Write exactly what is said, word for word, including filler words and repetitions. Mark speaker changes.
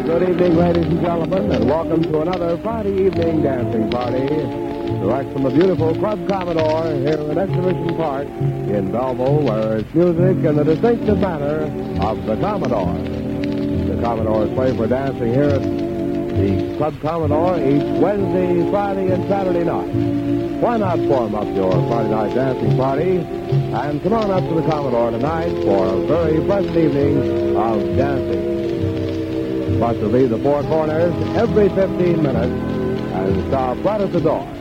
Speaker 1: Good evening, ladies and gentlemen, and welcome to another Friday evening dancing party. Direct from the beautiful Club Commodore here at Exhibition Park in Belleville, where it's music in the distinctive manner of the Commodore. The Commodores play for dancing here at the Club Commodore each Wednesday, Friday, and Saturday night. Why not form up your Friday night dancing party and come on up to the Commodore tonight for a very pleasant evening of dancing. But to leave the four corners every fifteen minutes and stop right at the door.